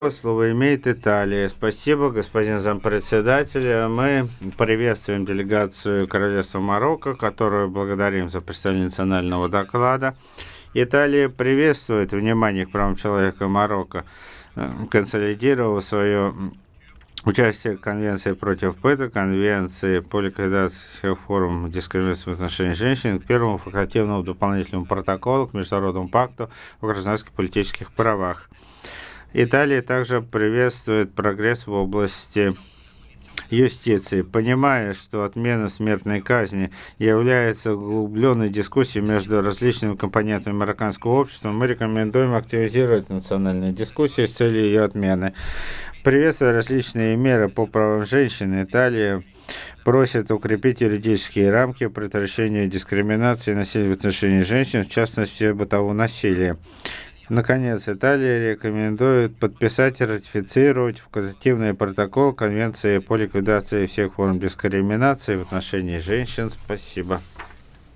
Слово имеет Италия. Спасибо, господин зампредседателя. Мы приветствуем делегацию Королевства Марокко, которую благодарим за представление национального доклада. Италия приветствует внимание к правам человека Марокко, консолидировав свое участие в Конвенции против пыток, Конвенции по ликвидации всех форм дискриминации в отношении женщин, к первому факультативному дополнительному протоколу к Международному пакту о гражданских и политических правах. Италия также приветствует прогресс в области юстиции, понимая, что отмена смертной казни является углубленной дискуссией между различными компонентами марокканского общества. Мы рекомендуем активизировать национальные дискуссии с целью ее отмены. Приветствуя различные меры по правам женщин, Италия просит укрепить юридические рамки предотвращения дискриминации и насилия в отношении женщин, в частности бытового насилия. Наконец, Италия рекомендует подписать и ратифицировать факультативный протокол Конвенции по ликвидации всех форм дискриминации в отношении женщин. Спасибо.